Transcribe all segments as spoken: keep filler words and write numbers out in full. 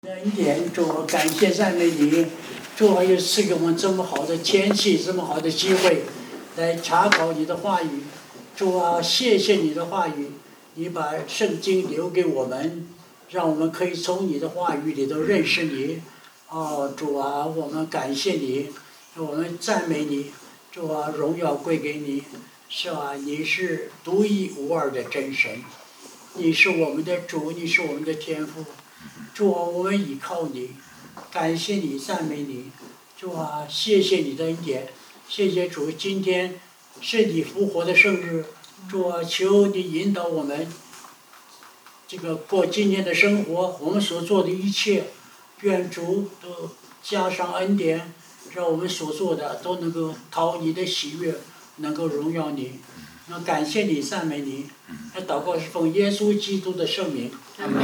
恩典，主啊，感谢赞美你，主啊，又赐给我们这么好的天气，这么好的机会，来查考你的话语。主啊，谢谢你的话语，你把圣经留给我们，让我们可以从你的话语里头认识你。哦，主啊，我们感谢你，我们赞美你，主啊，荣耀归给你。是吧？你是独一无二的真神，你是我们的主，你是我们的天父。主啊，我们倚靠你，感谢你，赞美你。主啊，谢谢你的恩典，谢谢主，今天是你复活的圣日。主啊，求你引导我们这个过今天的生活，我们所做的一切，愿主都加上恩典，让我们所做的都能够讨你的喜悦，能够荣耀你。那感谢你，赞美你。那祷告是奉耶稣基督的圣名。阿门。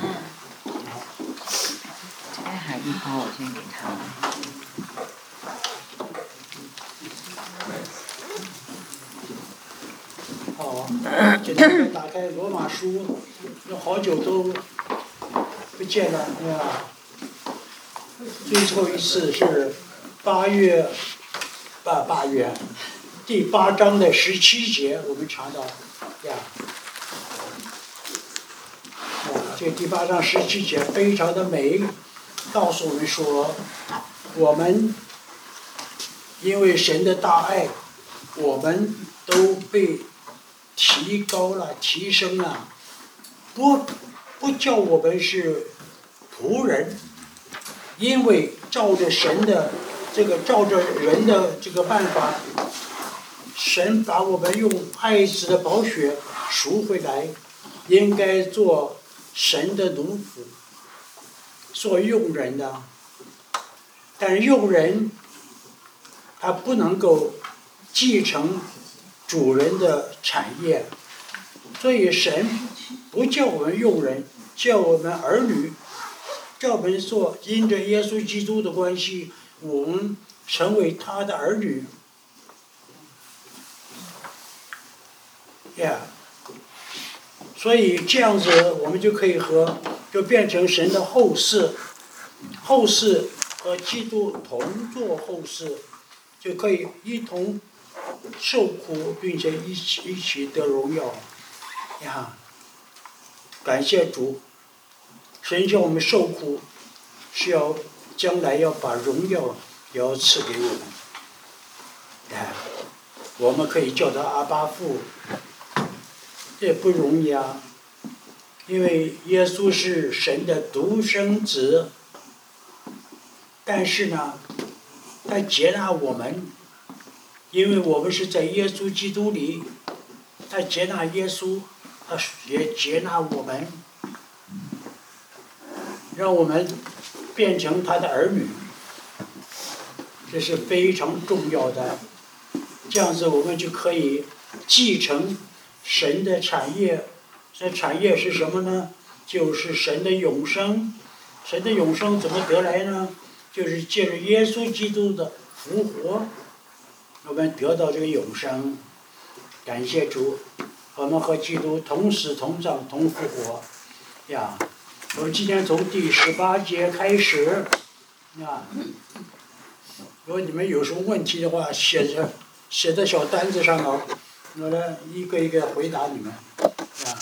这个海一包我先给他们。 好，今天打开罗马书，有好久都不见了，对吧？最后一次是八月，八八月，第八章的十七节，我们查到，呀，啊，这第八章十七节非常的美，告诉我们说，我们因为神的大爱，我们都被提高了，提升了，不不叫我们是仆人，因为照着神的这个照着人的这个办法，神把我们用爱子的宝血赎回来，应该做神的奴仆，做用人的。但用人他不能够继承主人的产业，所以神不叫我们用人，叫我们儿女，叫我们做因着耶稣基督的关系，我们成为他的儿女。呀、yeah. 所以这样子我们就可以和就变成神的后嗣，后嗣和基督同作后嗣，就可以一同受苦，并且一起一起得荣耀呀！感谢主，神叫我们受苦，是要将来要把荣耀也要赐给我们。哎，我们可以叫他阿爸父，这不容易啊！因为耶稣是神的独生子，但是呢，他接纳我们。因为我们是在耶稣基督里，他接纳耶稣，他也接纳我们，让我们变成他的儿女，这是非常重要的。这样子我们就可以继承神的产业。这产业是什么呢？就是神的永生。神的永生怎么得来呢？就是借着耶稣基督的复活，我们得到这个永生。感谢主，我们和基督同死同葬同复活呀！我们今天从第十八节开始啊，如果你们有什么问题的话，写着写在小单子上头，我呢一个一个回答你们啊。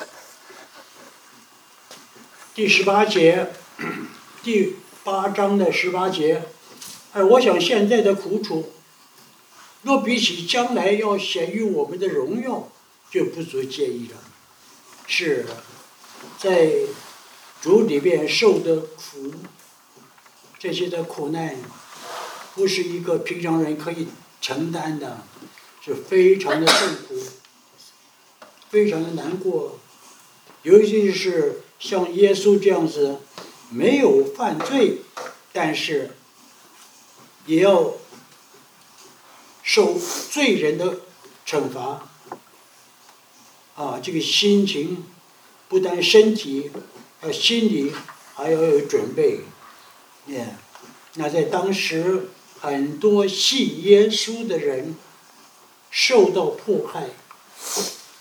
第十八节，第八章的十八节，哎，我想现在的苦楚，若比起将来要显于我们的荣耀，就不足介意了。是在主里边受的苦，这些的苦难，不是一个平常人可以承担的，是非常的痛苦，非常的难过。尤其是像耶稣这样子，没有犯罪，但是也要受罪人的惩罚，啊，这个心情不但身体，呃，心理还要有准备。Yeah. 那在当时，很多信耶稣的人受到迫害，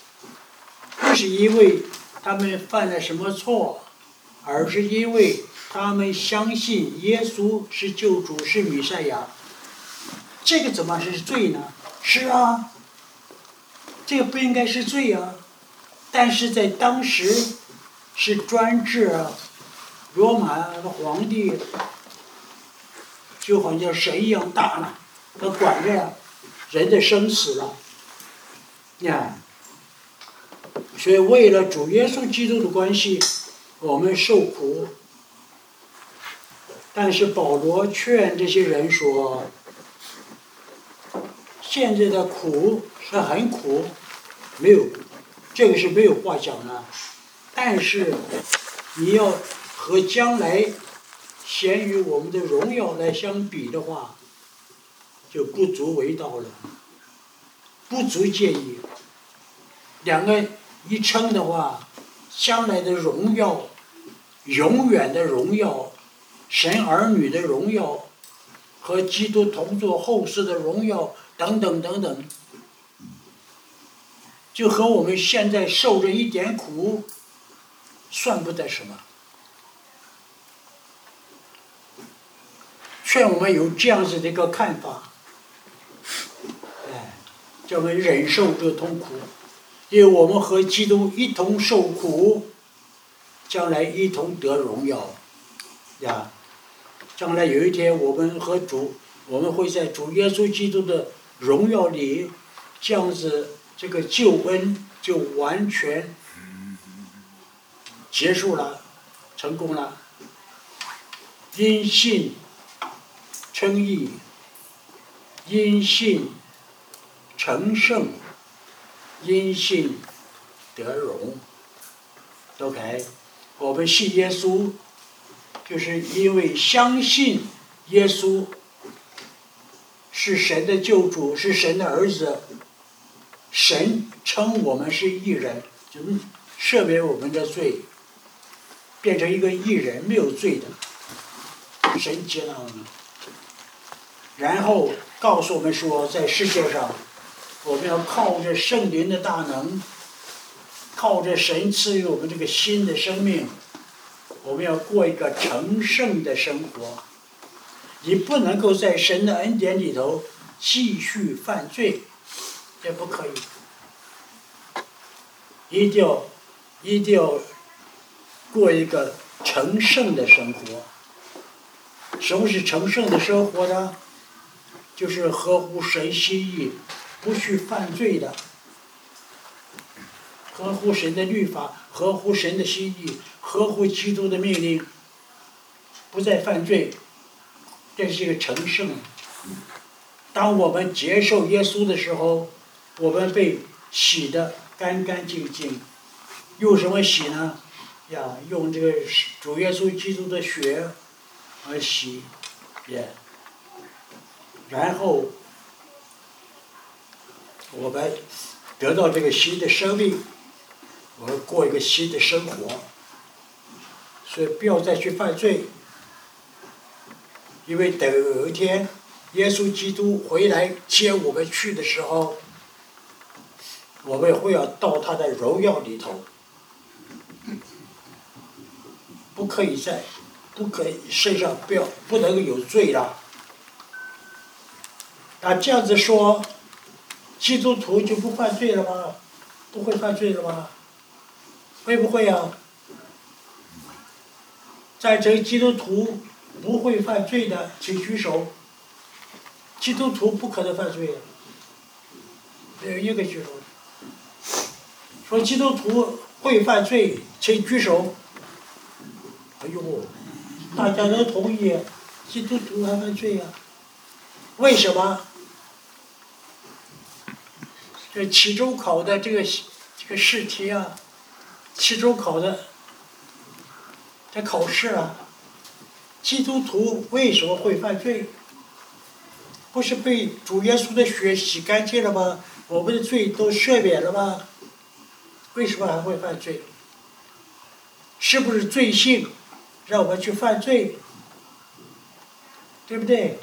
不是因为他们犯了什么错，而是因为他们相信耶稣是救主，是弥赛亚。这个怎么是罪呢？是啊，这个不应该是罪啊。但是在当时是专制啊，罗马的皇帝就好像神一样大了，他管着人的生死了。呀，所以为了主耶稣基督的关系，我们受苦。但是保罗劝这些人说，现在的苦是很苦，没有，这个是没有话讲的。但是你要和将来显于我们的荣耀来相比的话，就不足为道了，不足介意。两个一称的话，将来的荣耀，永远的荣耀，神儿女的荣耀，和基督同作后世的荣耀等等等等，就和我们现在受着一点苦算不得什么。劝我们有这样子的一个看法，哎，叫我们忍受这个痛苦，因为我们和基督一同受苦，将来一同得荣耀呀。将来有一天，我们和主，我们会在主耶稣基督的荣耀里，这样子这个救恩就完全结束了，成功了。因信称义，因信成圣，因信得荣。OK， 我们信耶稣，就是因为相信耶稣是神的救主，是神的儿子，神称我们是义人，就赦免我们的罪，变成一个义人，没有罪的，神接纳我们。然后告诉我们说，在世界上，我们要靠着圣灵的大能，靠着神赐予我们这个新的生命，我们要过一个成圣的生活。你不能够在神的恩典里头继续犯罪，这不可以。一定要，一定要过一个成圣的生活。什么是成圣的生活呢？就是合乎神心意，不去犯罪的，合乎神的律法，合乎神的心意，合乎基督的命令，不再犯罪，这是一个成圣。当我们接受耶稣的时候，我们被洗得干干净净。用什么洗呢？呀，用这个主耶稣基督的血而洗，也。然后我们得到这个新的生命，我们过一个新的生活。所以不要再去犯罪，因为等有一天耶稣基督回来接我们去的时候，我们会要到他的荣耀里头，不可以再，不可以身上不要不能够有罪了。啊，这样子说，基督徒就不犯罪了吗？不会犯罪了吗？会不会啊？赞成基督徒不会犯罪的，请举手。基督徒不可能犯罪的，没有一个举手。说基督徒会犯罪，请举手。哎呦，大家都同意，基督徒还犯罪呀、啊？为什么？这期中考的这个这个试题啊，期中考的这考试啊，基督徒为什么会犯罪？不是被主耶稣的血洗干净了吗？我们的罪都赦免了吗？为什么还会犯罪？是不是罪性让我们去犯罪？对不对？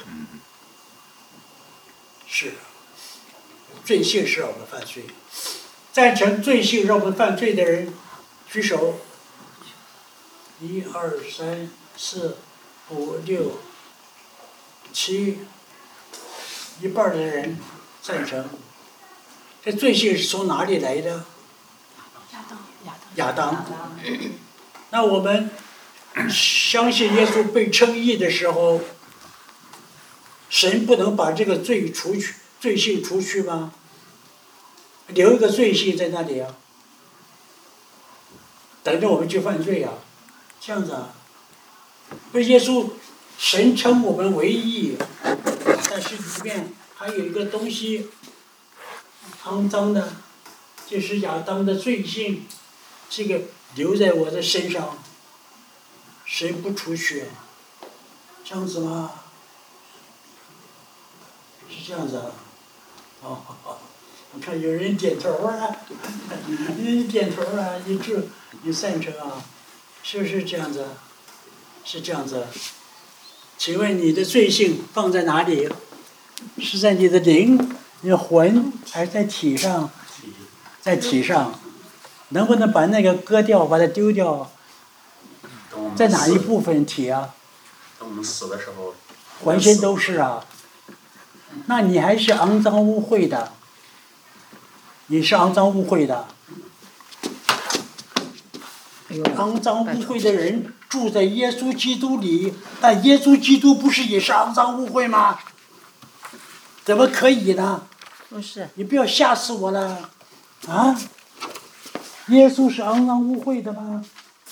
是。罪性是让我们犯罪。赞成罪性让我们犯罪的人，举手。一二三四、五、六、七，一半儿的人赞成。这罪性是从哪里来的？ 亚当， 亚当。那我们相信耶稣被称义的时候，神不能把这个罪除去，罪性除去吗？留一个罪性在那里啊，等着我们去犯罪啊，这样子啊。不是耶稣，神称我们为义，但是里面还有一个东西，肮脏的，就是亚当的罪性，这个留在我的身上，神不除去，这样子吗？是这样子啊。哦，我看有人点头啊，你点头啊，你这你赞成啊，是不是这样子？是这样子。请问你的罪性放在哪里？是在你的灵、你的魂，还是在体上？在体上，能不能把那个割掉，把它丢掉？在哪一部分体啊？ 等我们死的时候， 浑身都是啊。那你还是肮脏污秽的，你是肮脏污秽的。肮脏污秽的人住在耶稣基督里，但耶稣基督不是也是肮脏污秽吗？怎么可以呢？ 不是。 你不要吓死我了，啊？耶稣是肮脏污秽的吗？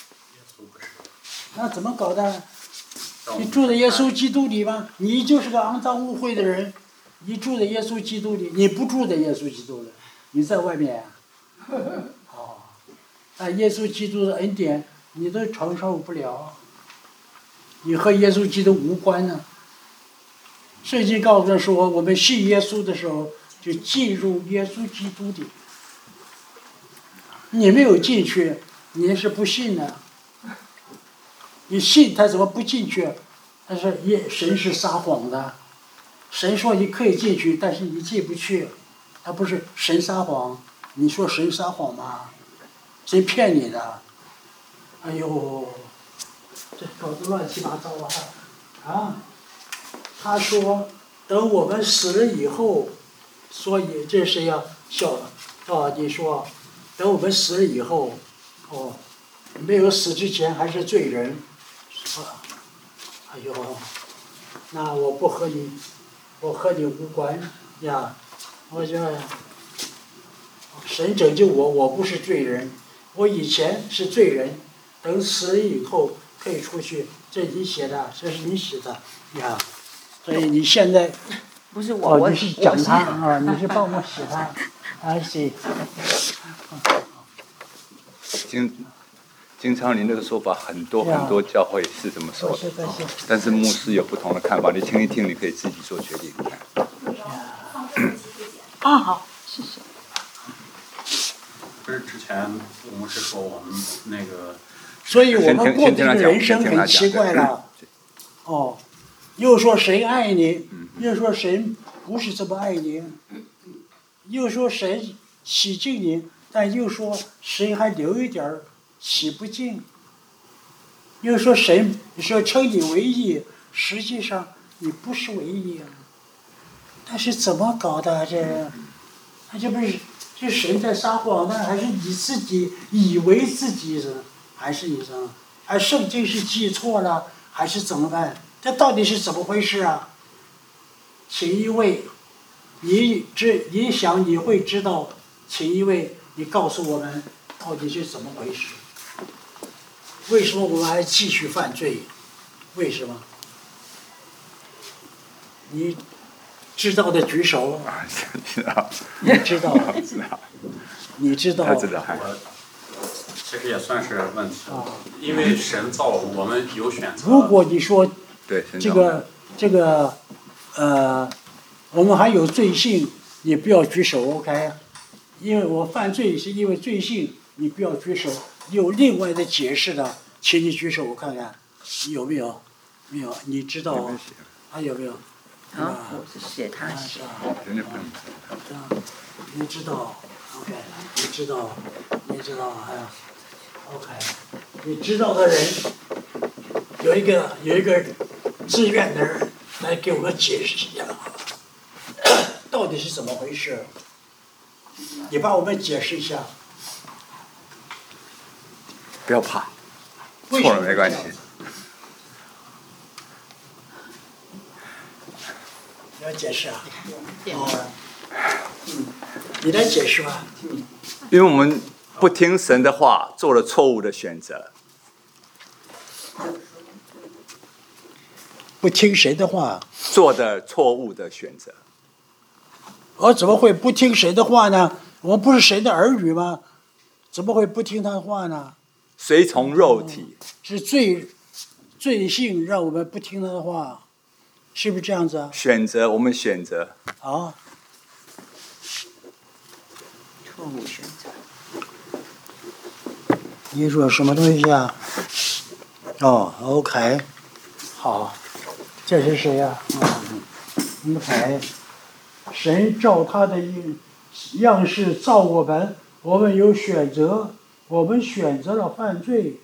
那怎么搞的？你住在耶稣基督里吗？你就是个肮脏污秽的人，你住在耶稣基督里，你不住在耶稣基督里，你在外面啊。哦，啊，耶稣基督的恩典你都承受不了，你和耶稣基督无关呢。圣经告诉说，我们信耶稣的时候就进入耶稣基督里，你没有进去，你是不信的。你信他怎么不进去？他说耶，神是撒谎的，神说你可以进去，但是你进不去，他不是神撒谎，你说神撒谎吗？谁骗你的？哎呦，这搞得乱七八糟啊！啊，他说等我们死了以后，所以这是要笑啊！你说等我们死了以后，哦，没有死之前还是罪人。啊，哎呦，那我不和你，我和你无关呀。我觉得神拯救我，我不是罪人，我以前是罪人，等死了以后可以出去。这你写的，这是你写的呀。所以你现在不是我， 哦，你是讲他啊，你是帮我写他，啊是。 经经常您这个说法，很多很多教会是这么说的，但是牧师有不同的看法，你听一听，你可以自己做决定。 啊，好，谢谢。 不是之前牧师说我们那个， 所以我们过的这个人生很奇怪了。哦，又说神爱你，又说神不是这么爱你，又说神洗净你，但又说神还留一点儿洗不净。又说神说称你为义，实际上你不是为义啊。但是怎么搞的这？他这不是这神在撒谎呢，还是你自己以为自己是？还是你说，还圣经是记错了，还是怎么办？这到底是怎么回事啊？请一位，你知你想你会知道，请一位你告诉我们到底是怎么回事？为什么我们还继续犯罪？为什么？你知道的举手。 啊，知道。 你知道。 知道。 你知道。 他知道。 我其实也算是问题，因为神造我们有选择。 如果你说对这个这个呃，我们还有罪性，你不要举手 ，OK？ 因为我犯罪是因为罪性，你不要举手。有另外的解释的，请你举手，我看看有没有？没有，你知道还有没有？ 啊，我是写他写。 你知道 ，OK？ 你知道，你知道，哎呀 ，OK？ 你知道的人， 有一个有一个志愿的人来给我们解释一下，到底是怎么回事？你帮我们解释一下。 不要怕，错了没关系。 你要解释啊？哦，嗯，你来解释吧。 因为我们不听神的话，做了错误的选择。 不听谁的话？ 做的错误的选择。 我怎么会不听谁的话呢？我们不是神的儿女吗？怎么会不听他的话呢？ 随从肉体， 是罪罪性让我们不听他的话，是不是这样子啊？ 选择我们选择啊， 错误选择。 你说什么东西啊？哦 ，OK， 好，这是谁呀、啊？嗯，牌，神照他的样式造我们，我们有选择，我们选择了犯罪。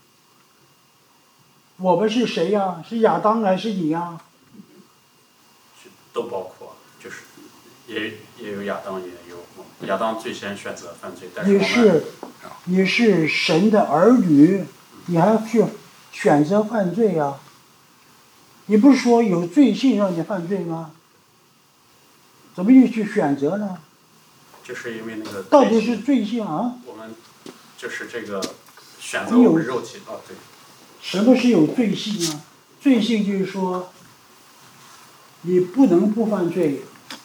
我们是谁呀、啊？是亚当还是你呀、啊？ 都包括，就是也也有亚当，也有亚当最先选择犯罪，但是我们你是你是神的儿女，你还去选择犯罪呀、啊？你不是说有罪性让你犯罪吗？怎么又去选择呢？ 就是因为那个到底是罪性啊？ 我们就是这个选择我们肉体啊，对。 什么是有罪性啊？罪性就是说，你不能不犯罪。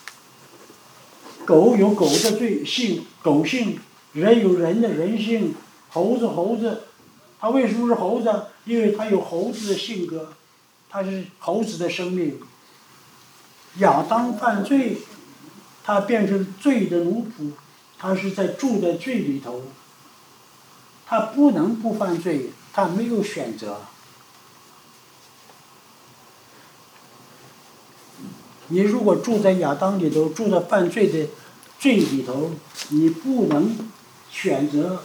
狗有狗的罪性，狗性；人有人的人性。猴子猴子，它为什么是猴子？因为它有猴子的性格，它是猴子的生命。亚当犯罪，他变成罪的奴仆，他是在住在罪里头。他不能不犯罪，他没有选择。你如果住在亚当里头，住在犯罪的罪里头，你不能选择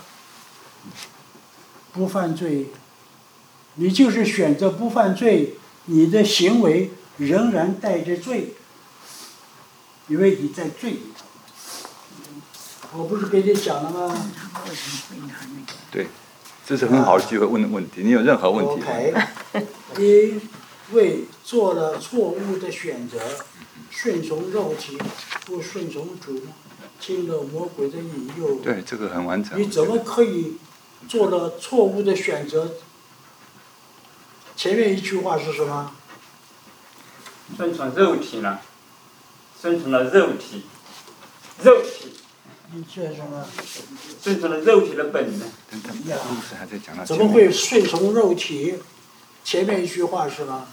不犯罪。你就是选择不犯罪，你的行为仍然带着罪，因为你在罪里头。我不是给你讲了吗？ 对，这是很好的机会问问题。你有任何问题吗？ OK， 因为做了错误的选择，顺从肉体，不顺从主，听了魔鬼的引诱。 对，这个很完整。 你怎么可以做了错误的选择？前面一句话是什么？ 顺从肉体呢？顺从了肉体，肉体。 你这什么？ 顺从了肉体的本能。 呀， 还在讲到怎么会顺从肉体？前面一句话是吧？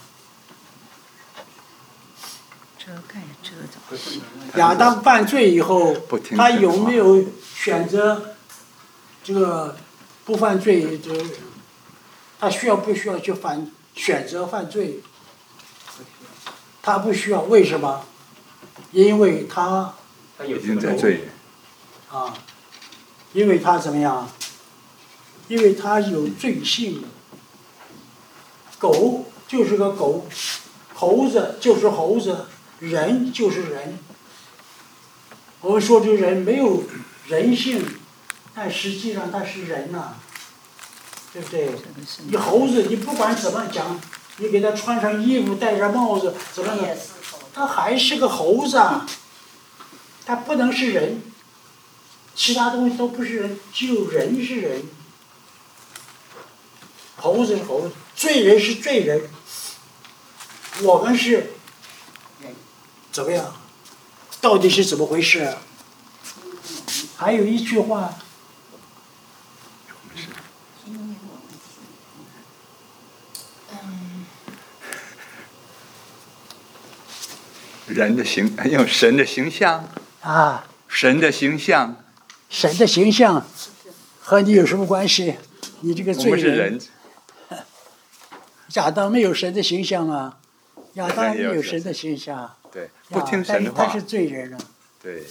遮盖遮挡。 亚当犯罪以后，他有没有选择这个不犯罪？就他需要不需要去反选择犯罪？他不需要，为什么？因为他他有已经在罪。 啊，因为他怎么样？因为他有罪性。狗就是个狗，猴子就是猴子，人就是人。我们说这个人没有人性，但实际上他是人呐、啊，对不对？你猴子，你不管怎么讲，你给他穿上衣服，戴上帽子，怎么的，他还是个猴子啊，他不能是人。其他东西都不是人，只有人是人。猴子是猴子，罪人是罪人。我们是怎么样？到底是怎么回事？还有一句话。 人的形，用神的形象啊， 神的形象。 神的形象和你有什么关系？你这个罪人。 我们是人。 亚当没有神的形象啊，亚当没有神的形象。 对，不听神的话。 他是罪人啊。 对。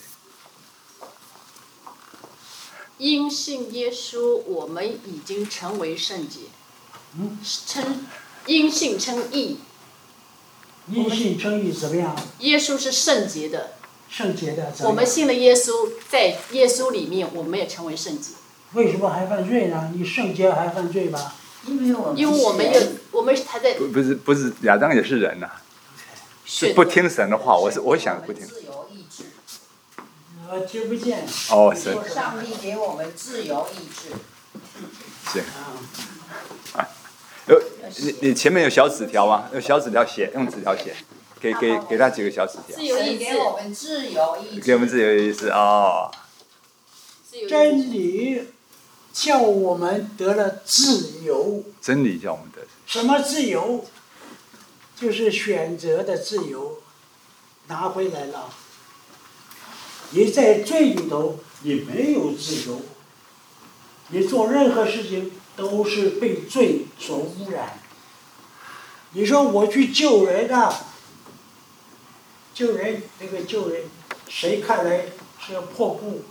因信耶稣，我们已经成为圣洁。 嗯。 称因信称义。 因信称义怎么样？ 耶稣是圣洁的， 圣洁的。 我们信了耶稣，在耶稣里面，我们也成为圣洁。 为什么还犯罪呢？你圣洁还犯罪吧？ 因为我们因为我们有，我们还在不不是不是亚当也是人呐、啊， 选不听神的话，我是我想不听。 自由意志。 我听不见。 哦，神。 上帝给我们自由意志。 行。啊，有你你前面有小纸条吗？有小纸条写，用纸条写，给给给他几个小纸条。 自由意志。 给我们自由意志。 给我们自由意志哦。 真理叫我们得了自由。 真理叫我们得。 什么自由？就是选择的自由，拿回来了。你在罪里头，你没有自由。你做任何事情都是被罪所污染。你说我去救人啊，救人那个救人，谁看来是个破布，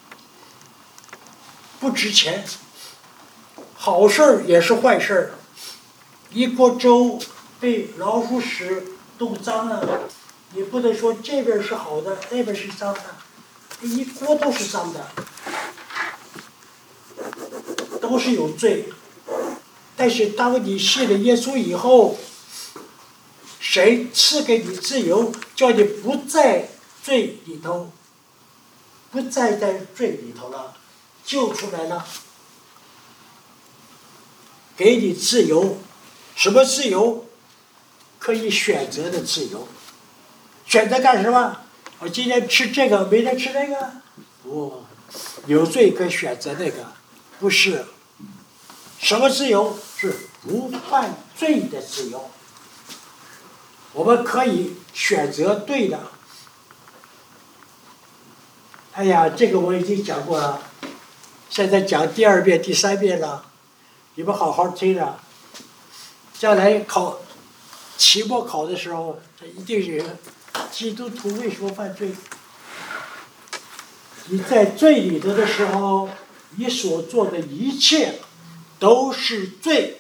不值钱。好事儿也是坏事儿，一锅粥被老鼠屎弄脏了，你不能说这边是好的，那边是脏的，一锅都是脏的，都是有罪。但是当你信了耶稣以后，谁赐给你自由，叫你不在罪里头，不再在罪里头了，救出来了，给你自由。什么自由？可以选择的自由。选择干什么？我今天吃这个，明天吃那个？不，有罪可以选择那个，不是。什么自由？是不犯罪的自由。我们可以选择对的。哎呀，这个我已经讲过了，现在讲第二遍、第三遍了，你们好好听着。将来考期末考的时候，这一定是基督徒为什么犯罪？你在罪里头的时候，你所做的一切都是罪，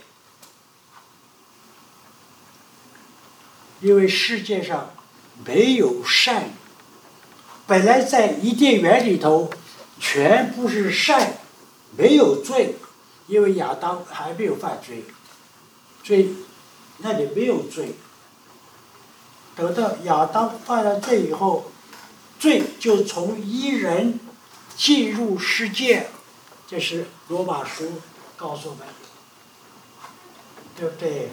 因为世界上没有善。本来在伊甸园里头全部是善，没有罪，因为亚当还没有犯罪。罪，那里没有罪。等到亚当犯了罪以后，罪就从一人进入世界，这是罗马书告诉我们，对不对？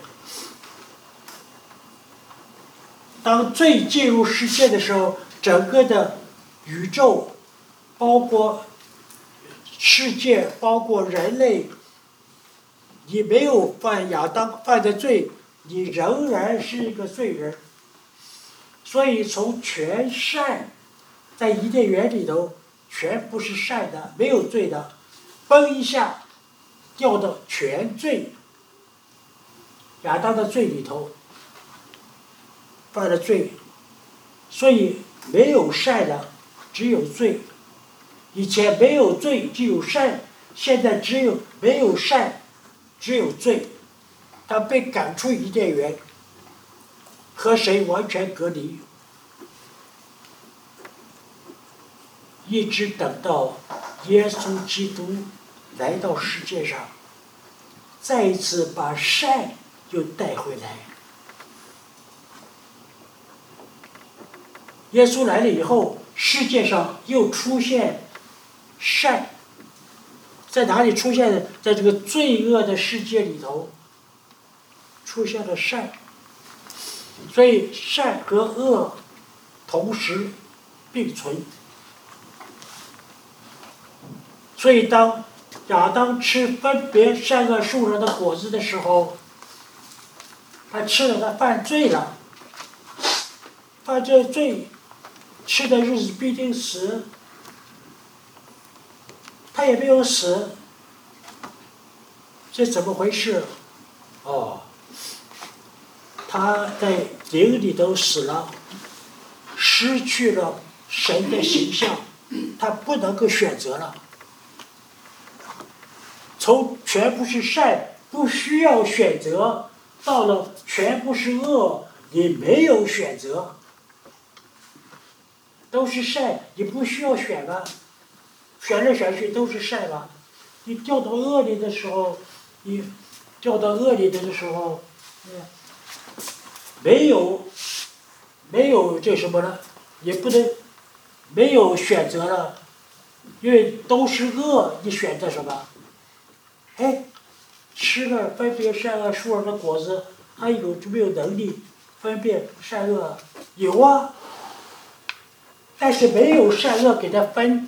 当罪进入世界的时候，整个的宇宙，包括世界，包括人类，你没有犯亚当犯的罪，你仍然是一个罪人。所以从全善，在伊甸园里头全部是善的，没有罪的，嘣一下掉到全罪，亚当的罪里头犯了罪，所以没有善的，只有罪。以前没有罪就有善，现在只有没有善只有罪。他被赶出伊甸园，和谁完全隔离，一直等到耶稣基督来到世界上，再一次把善又带回来。耶稣来了以后，世界上又出现善，在哪里出现的？在这个罪恶的世界里头出现了善，所以善和恶同时并存。所以当亚当吃分别善恶树上的果子的时候，他吃了，他犯罪了，犯这罪，吃的日子必定死。他也没有死，这怎么回事？哦，他在灵里头死了，失去了神的形象，他不能够选择了。从全部是善，不需要选择， 到了全部是恶，你没有选择，都是善，你不需要选吧，选来选去都是善吧。你掉到恶里的时候，你掉到恶里的时候，嗯，没有没有这什么了，也不能没有选择了，因为都是恶，你选择什么？哎，吃了分辨善恶树上的果子，还有没有能力分辨善恶？有啊，但是没有善恶给他分，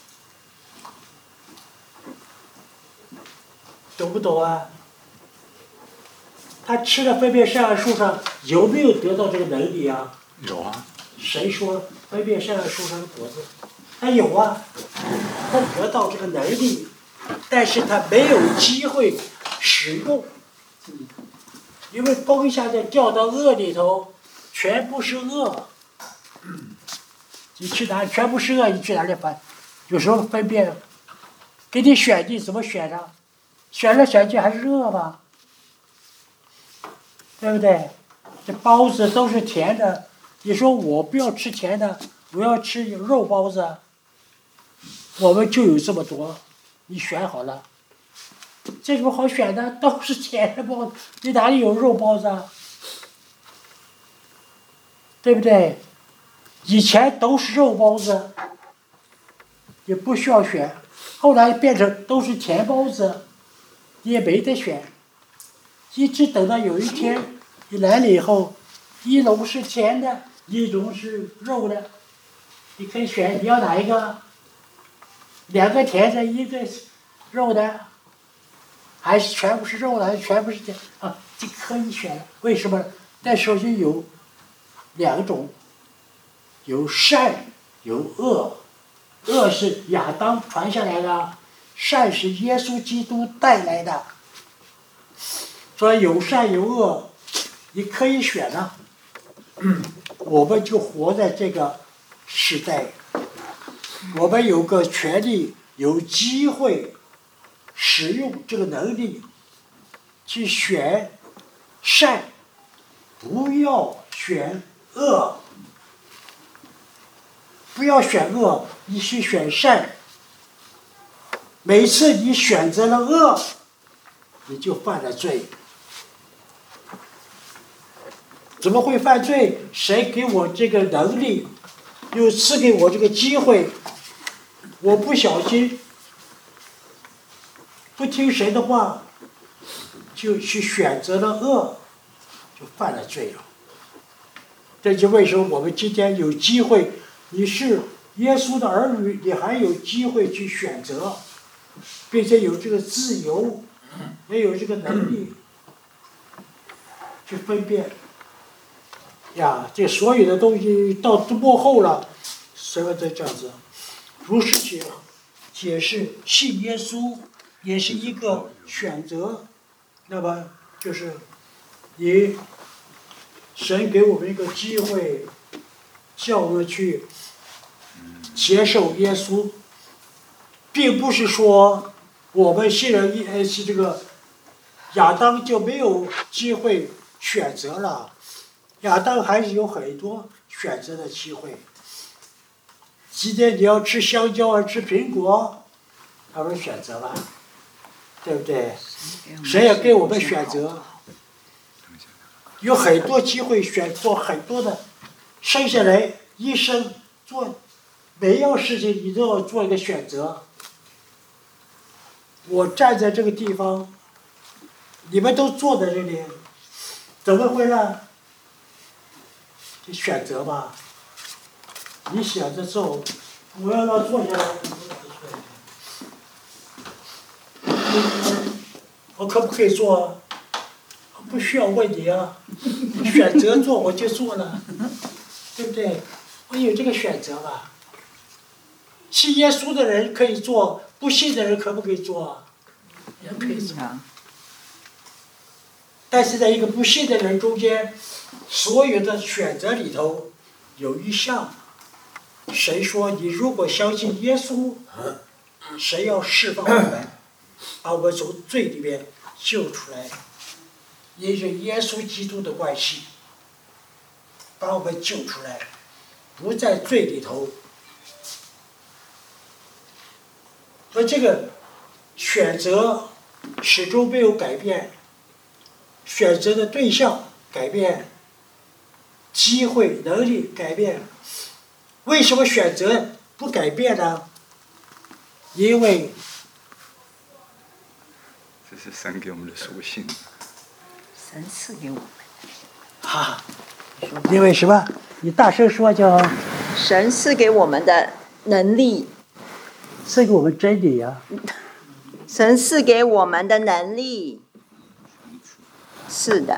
懂不懂啊？他吃了分辨善恶树上有没有得到这个能力啊？ 有啊。 谁说分辨善恶树上的果子？他有啊，他得到这个能力，但是他没有机会使用，因为风一下子掉到恶里头，全部是恶。你去哪？全部是恶，你去哪里分？有时候分辨，给你选，你怎么选呢？选来选去还是恶吧，对不对？这包子都是甜的，你说我不要吃甜的，我要吃肉包子，我们就有这么多，你选好了，这种好选的都是甜的包子，你哪里有肉包子啊？对不对？以前都是肉包子，也不需要选，后来变成都是甜包子，你也没得选，一直等到有一天你来了以后，一笼是甜的，一笼是肉的，你可以选你要哪一个？两个甜的，一个肉的，还是全部是肉的，还是全部是甜啊？这可以选，为什么？那时候就有两种。有善有恶，恶是亚当传下来的，善是耶稣基督带来的。所以有善有恶，你可以选啊。嗯，我们就活在这个时代，我们有个权利，有机会使用这个能力去选善，不要选恶。不要选恶，你去选善。每次你选择了恶，你就犯了罪。怎么会犯罪？谁给我这个能力，又赐给我这个机会？我不小心，不听谁的话，就去选择了恶，就犯了罪了。这就为什么我们今天有机会。你是耶稣的儿女，你还有机会去选择，并且有这个自由，也有这个能力去分辨。呀，这所有的东西到幕后了，什么都这样子。如是解解释，信耶稣也是一个选择。那么就是你神给我们一个机会，叫我们去接受耶稣，并不是说我们信了呃是这个亚当就没有机会选择了，亚当还是有很多选择的机会。今天你要吃香蕉还是吃苹果，他们选择了，对不对？谁也给我们选择，有很多机会选做很多的，生下来一生做每样事情你都要做一个选择。我站在这个地方，你们都坐在这里，怎么会呢？就选择吧。你选择之后，我要让坐下来，我可不可以坐？不需要问你啊，选择做我就做了，对不对？我有这个选择吧。信耶稣的人可以做，不信的人可不可以做？也可以做。但是在一个不信的人中间，所有的选择里头有一项，谁说你如果相信耶稣，谁要释放我们，把我们从罪里面救出来？ 因着耶稣基督的关系，把我们救出来，不在罪里头。所以这个选择始终没有改变，选择的对象改变，机会、能力改变。为什么选择不改变呢？因为这是神给我们的属性。 神赐给我们。 哈，因为什么？你大声说叫。 神赐给我们的能力。 赐给我们真理呀、啊。 神赐给我们的能力。是的。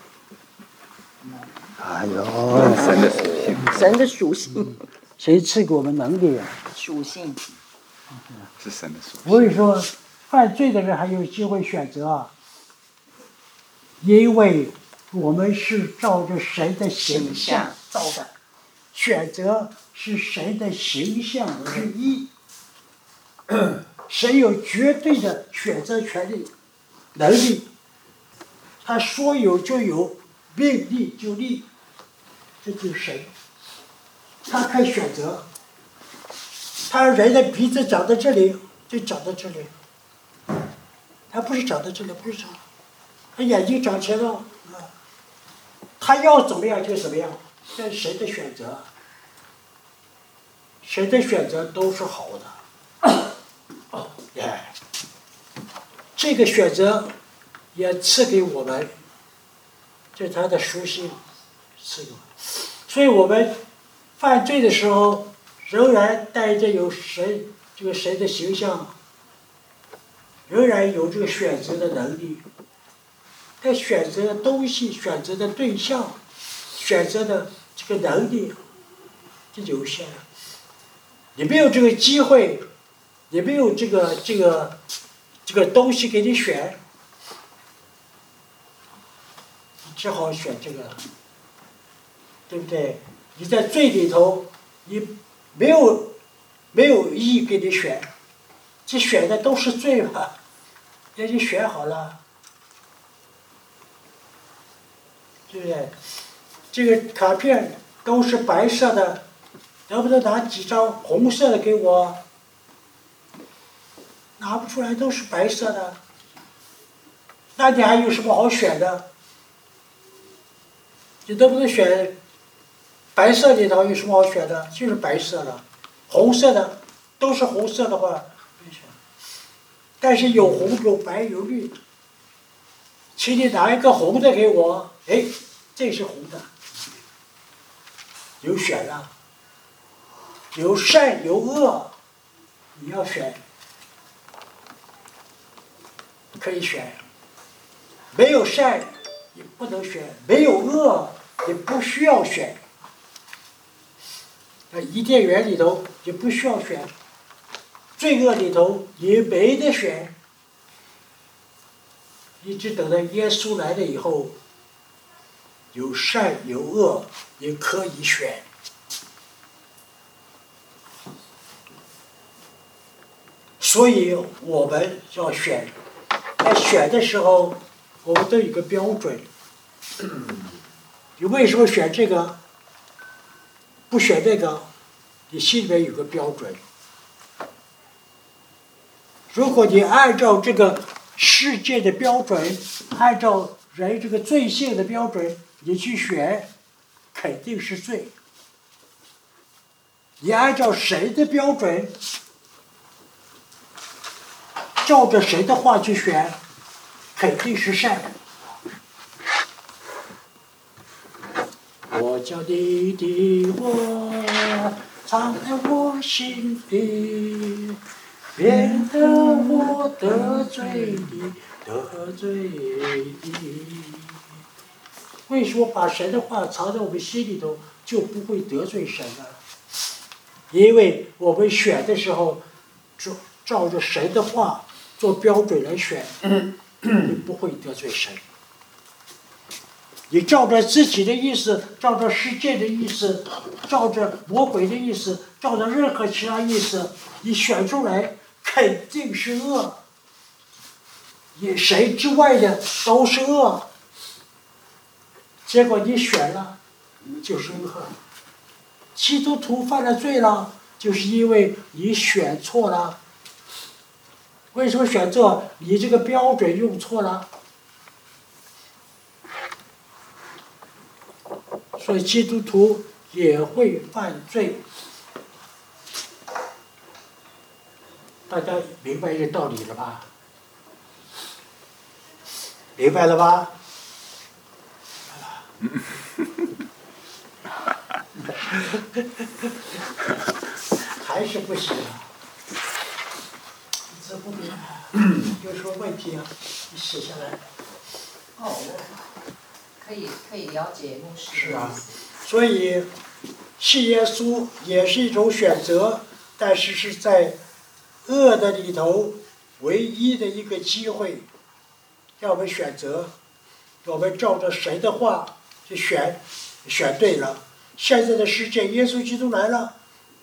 哎呦， 神的属性。 神的属性。 谁赐给我们能力啊？ 属性。 是神的属性。 所以说，犯罪的人还有机会选择啊，因为我们是照着神的形象造的，选择是神的形象之一。神有绝对的选择权利、能力，他说有就有，命立就立，这就是神。他可以选择，他人的鼻子长在这里就长在这里，他不是长在这里，不是长，他眼睛长起来了，他要怎么样就怎么样，这是神的选择。神的选择都是好的。哦，耶，这个选择也赐给我们，这是他的属性，赐给我们。所以我们犯罪的时候，仍然带着有神这个神的形象，仍然有这个选择的能力。但选择的东西、选择的对象、选择的这个能力，这有限了。你没有这个机会。也没有这个这个这个东西给你选，你只好选这个，对不对？你在罪里头，你没有没有意义给你选，这选的都是罪嘛，给你选好了，对不对？这个卡片都是白色的，能不能拿几张红色的给我？拿不出来，都是白色的，那你还有什么好选的？你能不能选白色里头有什么好选的？就是白色的，红色的都是红色的话，没选。但是有红有白有绿，请你拿一个红的给我，哎，这是红的，有选了，有善有恶，你要选。可以选，没有善也不能选，没有恶也不需要选。那伊甸园里头也不需要选，罪恶里头也没得选。一直等到耶稣来了以后，有善有恶也可以选。所以我们要选。在选的时候，我们都有个标准。你为什么选这个？不选那个？你心里面有个标准。如果你按照这个世界的标准，按照人这个罪性的标准，你去选，肯定是罪。你按照神的标准，照着神的话去选，肯定是善。我将你的话藏在我心里，免得我得罪你，得罪你。为什么把神的话藏在我们心里头，就不会得罪神呢？因为我们选的时候，照照着神的话做标准来选，你不会得罪神。你照着自己的意思，照着世界的意思，照着魔鬼的意思，照着任何其他意思，你选出来肯定是恶。以神之外的都是恶， 结果你选了，就是恶。基督徒犯了罪了，就是因为你选错了。为什么选错？你这个标准用错了。所以基督徒也会犯罪。大家明白这个道理了吧？明白了吧？还是不行啊！这不明白，有什么问题啊？你写下来。 哦，我可以可以了解牧师是啊的意思。 所以，信耶稣也是一种选择，但是是在恶的里头唯一的一个机会，让我们选择，我们照着神的话去选，选对了。现在的世界，耶稣基督来了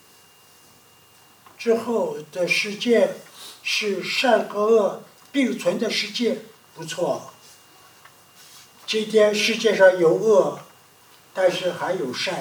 之后的世界是善和恶并存的世界，不错。今天世界上有恶，但是还有善。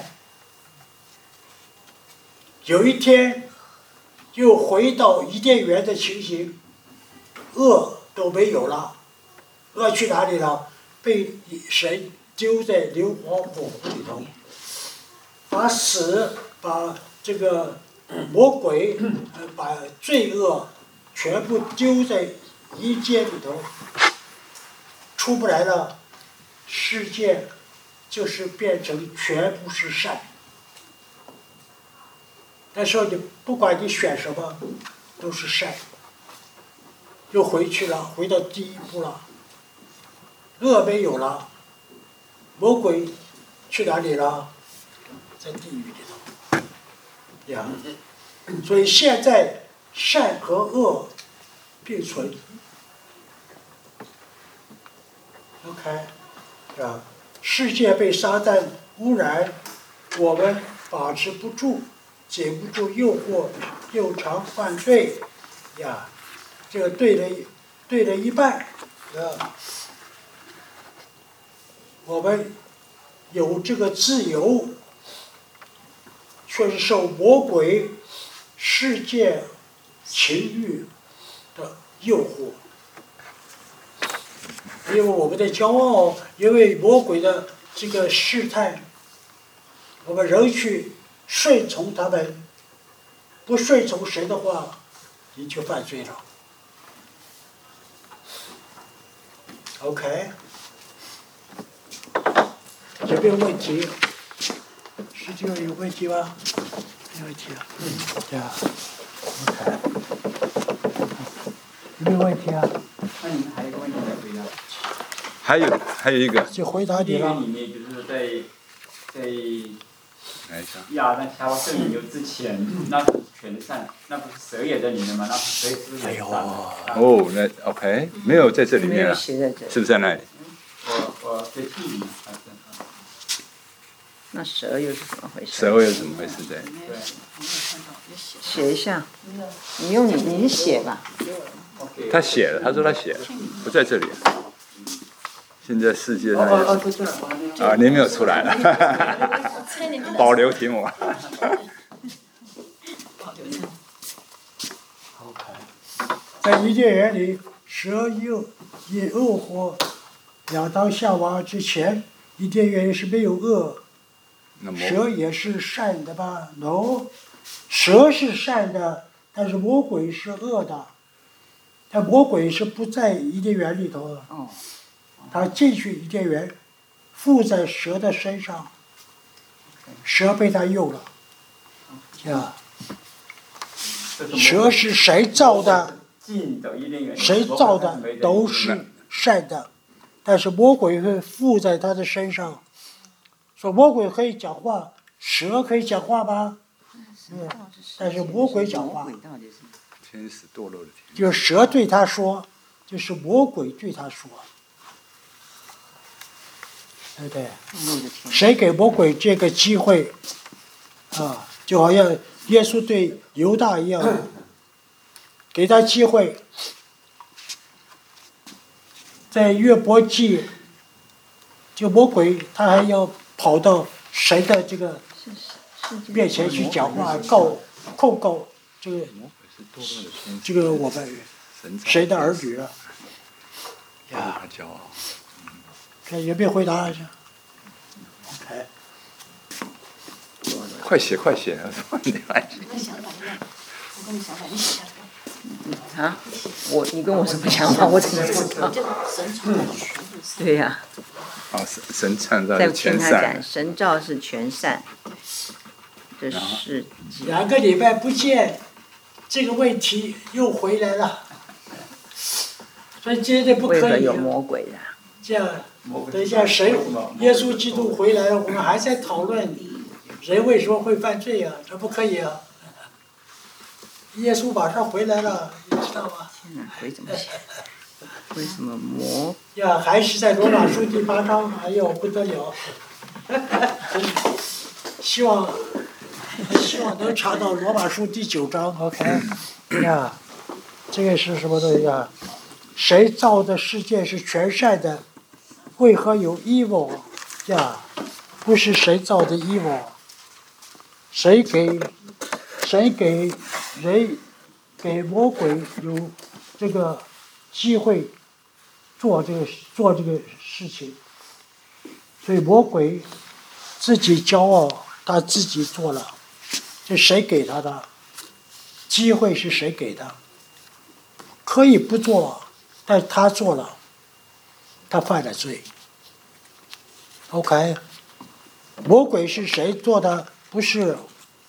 有一天，又回到伊甸园的情形，恶都没有了，恶去哪里了？被神丢在硫磺火湖里头，把死，把这个魔鬼，呃，把罪恶全部丢在阴间里头，出不来了。世界就是变成全部是善。那时候你不管你选什么，都是善。又回去了，回到第一步了。恶没有了，魔鬼去哪里了？在地狱里头。呀，所以现在善和恶并存。OK。啊，世界被撒旦污染，我们把持不住，解不住诱惑，又常犯罪，呀，这个对了，对了一半，啊，我们有这个自由，却是受魔鬼、世界情欲的诱惑。因为我们的骄傲，因为魔鬼的这个试探，我们仍去顺从他们，不顺从神的话，你就犯罪了。OK， 有没有问题？十九有问题吗？没问题啊。嗯，对啊。OK， 有没有问题啊？ 那你们还有一个问题没回答？ 还有还有一个， 就回答你电了。 影里面就是在在来一下。 亚当夏娃受引诱之前，那是全善，那不是蛇也在里面吗？那蛇是不是也是善的？ 哦，那 OK， 没有在这里面了， 没有写在这里是不是在那里？ 我我在记里还是？ 那蛇又是怎么回事？ 蛇又是怎么回事？对。 对。 写一下，你用你你写吧。 他写了，他说他写了，不在这里。现在世界上啊，您没有出来了，保留题目。 在伊甸园里，蛇诱也诱惑亚当夏娃之前，伊甸园是没有恶，蛇也是善的吧 ？No， 蛇是善的，但是魔鬼是恶的。但魔鬼是不在伊甸园里头的，他进去伊甸园，附在蛇的身上，蛇被他诱了，呀。蛇是谁造的？谁造的都是善的，但是魔鬼会附在他的身上。说魔鬼可以讲话，蛇可以讲话吗？嗯，但是魔鬼讲话。 天使堕落的天。 就是蛇对他说，就是魔鬼对他说，对不对？谁给魔鬼这个机会？啊，就好像耶稣对犹大一样，给他机会。在约伯记就魔鬼他还要跑到神的这个面前去讲话，告控告这个这个我们神的儿女啊。呀， 骄傲。 看有没有回答一下 ？OK。 快写快写，你来。 我跟想法一样，我跟你想法一样。 啊，我你跟我什么想法？我怎么知道？ 就神创造全部是。 对呀、 啊。哦，神神创造再是全听他讲， 善。 神造是全善。这是两个礼拜不见，这个问题又回来了，所以绝对不可以、 为何有啊。 魔鬼的？ 这样，等一下神耶稣基督回来了，我们还在讨论人为什么会犯罪啊？这不可以啊！耶稣马上回来了，你知道吗？ 天哪，鬼怎么写？为什么魔？ 呀，还是在罗马书第八章，哎呦不得了！希望希望能查到罗马书第九章 ，OK？ 呀，这个是什么东西啊？谁造的世界是全善的？为何有 evil 呀？不是谁造的 evil， 谁给谁给人给魔鬼有这个机会做这个做这个事情，所以魔鬼自己骄傲，他自己做了，这谁给他的？机会是谁给的？可以不做，但他做了，他犯了罪。OK， 魔鬼是谁做的？不是。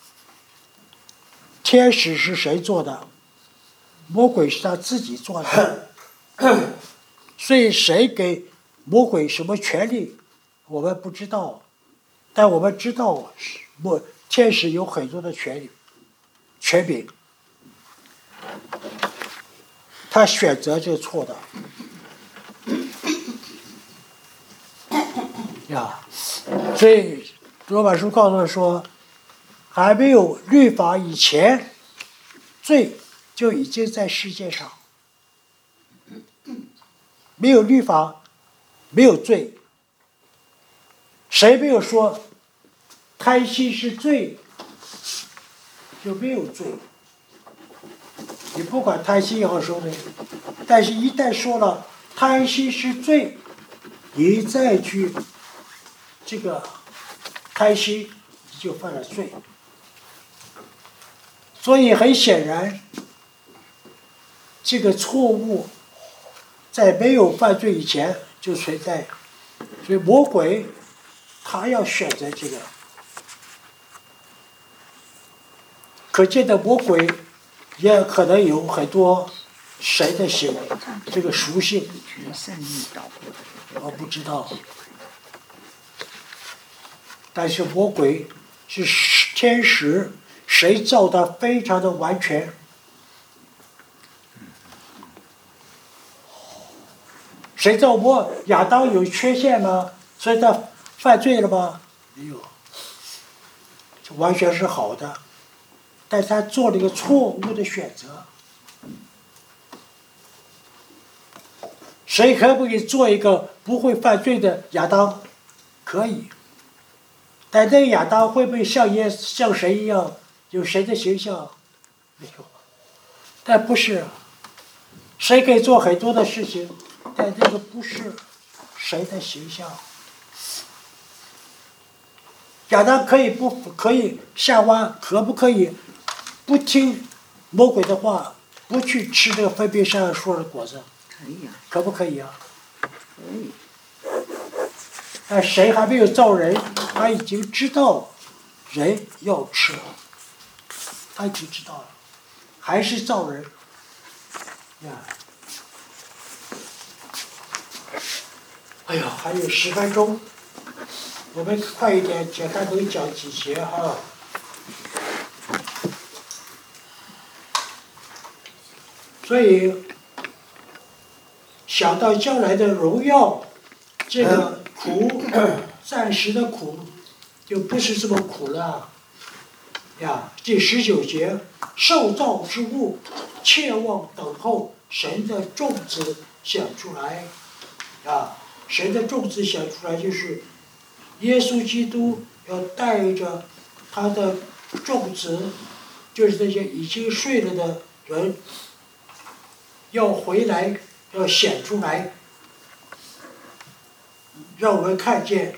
天使是谁做的？魔鬼是他自己做的。所以谁给魔鬼什么权利，我们不知道，但我们知道，魔天使有很多的权利、权柄，他选择这个错的。呀，所以罗马书告诉我说，还没有律法以前，罪就已经在世界上。没有律法，没有罪。谁没有说贪心是罪，就没有罪。你不管贪心也好说的，但是一旦说了贪心是罪，你再去这个贪心，你就犯了罪。所以很显然，这个错误在没有犯罪以前就存在，所以魔鬼他要选择这个。可见的魔鬼也可能有很多神的行为，这个属性我不知道。但是魔鬼是天使，谁造的非常的完全。谁造魔？亚当有缺陷吗？所以他犯罪了吗？没有，完全是好的，但他做了一个错误的选择。谁可不可以做一个不会犯罪的亚当？可以，但那个亚当会不会像耶像神一样有神的形象？没有，但不是，谁可以做很多的事情，但这个不是神的形象。亚当可以不可以夏娃可不可以不听魔鬼的话，不去吃这个分别善恶树的果子？ 可以啊， 可不可以啊？ 可以。 但谁还没有造人，他已经知道人要吃，他已经知道了，还是造人呀。哎呀，还有十分钟，我们快一点，简单能讲几节哈。所以想到将来的荣耀，这个苦，暂时的苦，就不是这么苦了。呀，第十九节，受造之物，切望等候神的种子显出来。啊， 神的种子显出来，就是耶稣基督要带着他的种子，就是那些已经睡了的人，要回来，要显出来，让我们看见，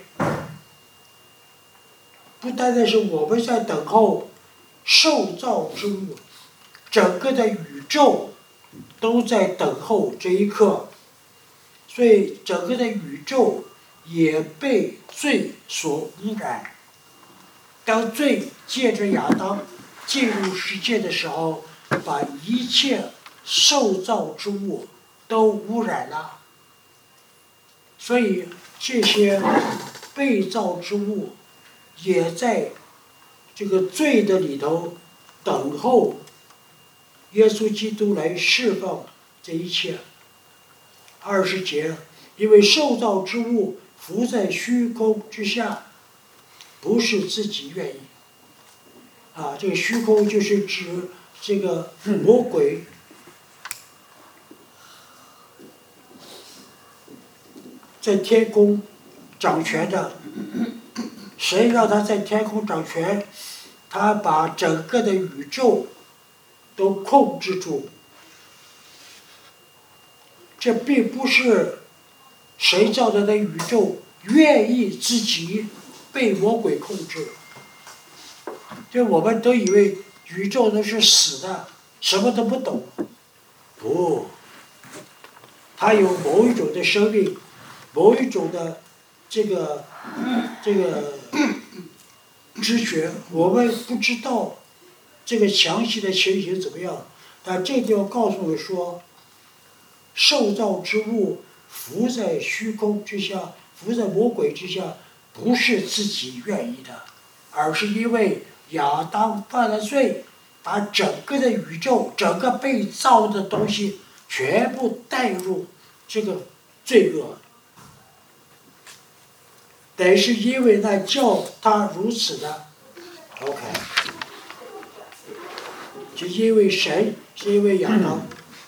不单单是我们在等候受造之物，整个的宇宙都在等候这一刻，所以整个的宇宙也被罪所污染。当罪借着亚当进入世界的时候，把一切受造之物都污染了，所以这些被造之物也在这个罪的里头等候耶稣基督来释放这一切。二十节，因为受造之物浮在虚空之下，不是自己愿意。啊，这个虚空就是指这个魔鬼。在天空掌权的，谁让他在天空掌权？他把整个的宇宙都控制住。这并不是谁造的那宇宙愿意自己被魔鬼控制。就我们都以为宇宙都是死的，什么都不懂。不，它有某一种的生命，某一种的这个这个知觉，我们不知道这个详细的情形怎么样。但这地方告诉我说，受造之物浮在虚空之下，浮在魔鬼之下，不是自己愿意的，而是因为亚当犯了罪，把整个的宇宙，整个被造的东西全部带入这个罪恶。但是因为那叫他如此的 ，OK， 就因为神，是因为亚当，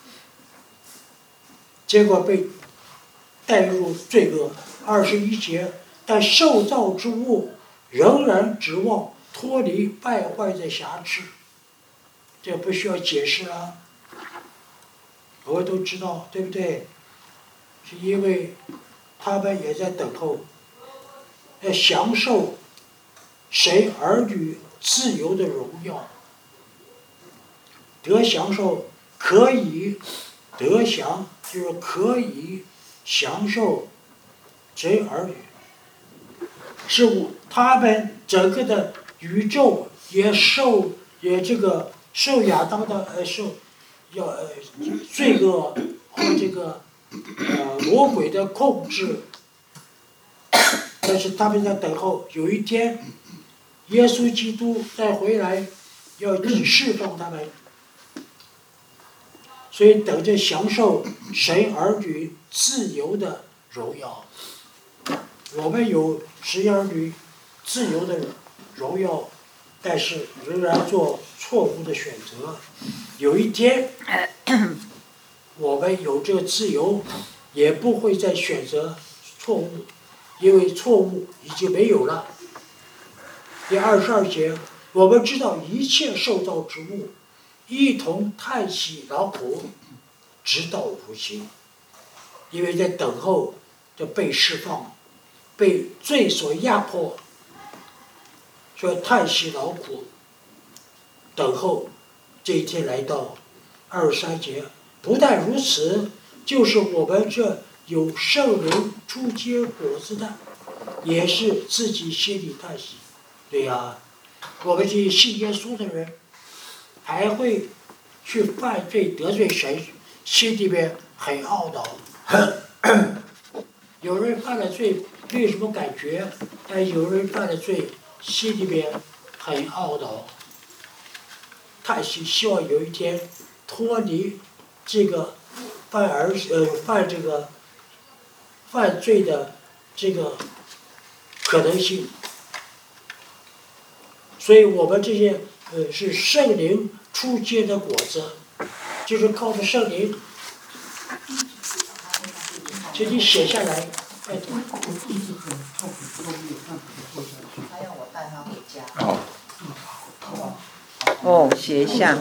结果被带入罪恶。二十一节，但受造之物仍然指望脱离败坏的瑕疵，这不需要解释啊，我们都知道，对不对？是因为他们也在等候，要享受神儿女自由的荣耀，得享受可以得享，就是可以享受神儿女，是我他们整个的宇宙也受也这个受亚当的呃受要呃罪恶和这个呃魔鬼的控制，但是他们在等候有一天耶稣基督再回来要释放他们，所以等着享受神儿女自由的荣耀。我们有神儿女自由的荣耀，但是仍然做错误的选择。有一天，我们有这个自由，也不会再选择错误，因为错误已经没有了。第二十二节，我们知道一切受造之物，一同叹息劳苦，直到如今，因为在等候着被释放，被罪所压迫，所以叹息劳苦，等候这一天来到。二十三节，不但如此，就是我们这有圣灵初结果子的，也是自己心里叹息。对呀、啊，我们这些信耶稣的人，还会去犯罪得罪神，心里面很懊恼。有人犯了罪没有什么感觉，但有人犯了罪心里面很懊恼，叹息，希望有一天脱离这个犯儿呃犯这个犯罪的这个可能性。所以我们这些呃是圣灵初结的果子，就是靠着圣灵，请你写下来， 再走。 他要我带他回家。 哦， 哦，写一下。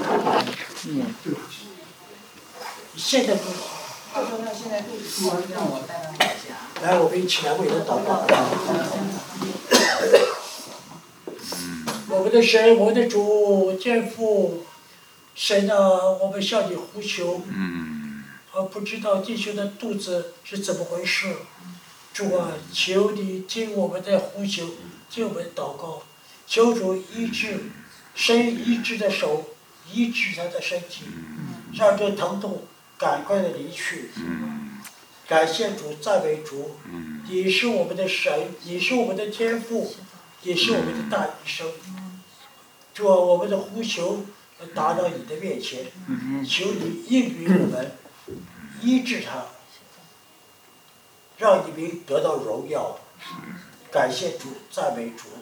现在不他说他现在肚子痛，让我带他回家。 来，我们一起来为他祷告。我们的神，我们的主，天父，神啊，我们向你呼求。 嗯， 而不知道弟兄的肚子是怎么回事。主啊，求你听我们的呼求，听我们的祷告，求主医治，伸医治的手，医治他的身体，让这疼痛赶快的离去。感谢主，赞美主，你是我们的神，你是我们的天父，也是我们的大医生。主啊，我们的呼求达到你的面前，求你应允我们，医治他，让你们得到荣耀。感谢主，赞美主。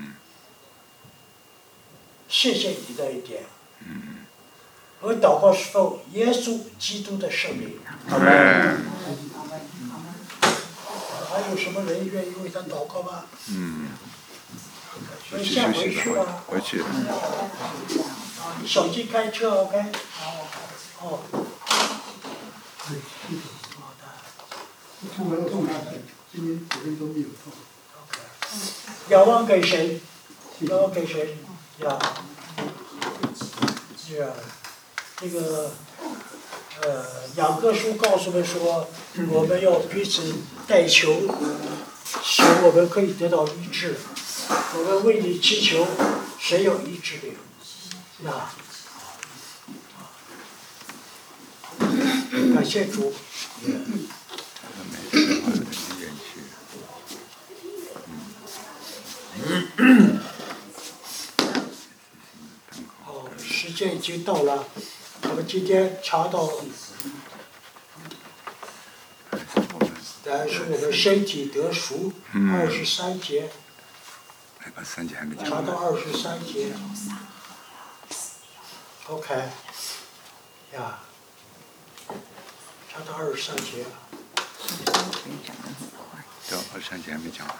谢谢你的一点。我祷告是奉耶稣基督的圣名。阿门。还有什么人愿意为他祷告吗？ 嗯， 回去回去吧。 回去。 你小心开车 ，OK？ 哦。好的。 出门痛他的，今天几分钟没有痛。 仰望给神，仰望给神呀，是啊，这个呃，雅各书告诉我们说，我们要彼此代求，使我们可以得到医治。我们为你祈求，谁有医治的？啊，感谢主。好，时间已经到了，我们今天查到，来是我们身体得赎，二十三节， 三节还没讲。 查到二十三节 ，OK， 呀，查到二十三节。 对，二十三节还没讲完。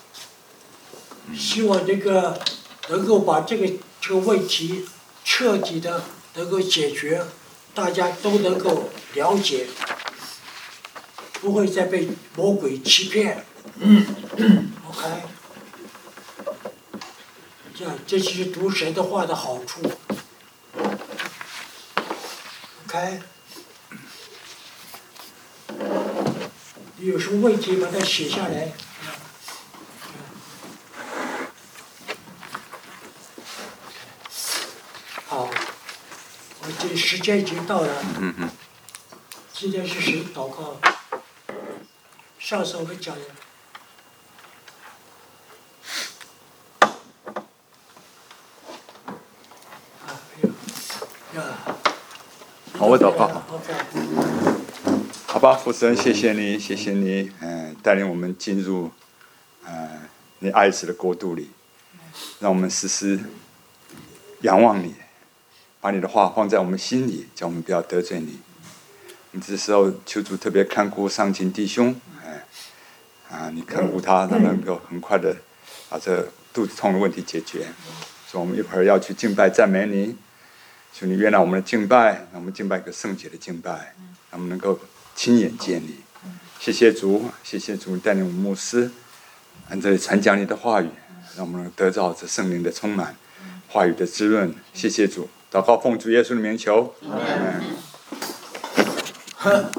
希望这个能够把这个这个问题彻底的能够解决，大家都能够了解，不会再被魔鬼欺骗。OK， 这样这就是读神的话的好处。OK， 你有什么问题把它写下来。好，我这时间已经到了。 嗯嗯。 今天是谁祷告？上次我们讲的。啊，没有。呀。 好，我祷告。 OK。 好吧，父神，谢谢你，谢谢你，嗯、呃，带领我们进入，呃，你爱子的国度里，让我们时时仰望你。把你的话放在我们心里，叫我们不要得罪你。你这时候求主特别看顾上进弟兄，哎，啊，你看顾他，让他能够很快的把这肚子痛的问题解决。所以我们一会儿要去敬拜赞美你，求你悦纳我们的敬拜，让我们敬拜一个圣洁的敬拜，让我们能够亲眼见你。谢谢主，谢谢主带领我们牧师，按这里传讲你的话语，让我们能得到这圣灵的充满，话语的滋润。谢谢主。祷告奉主耶稣的名求，阿门。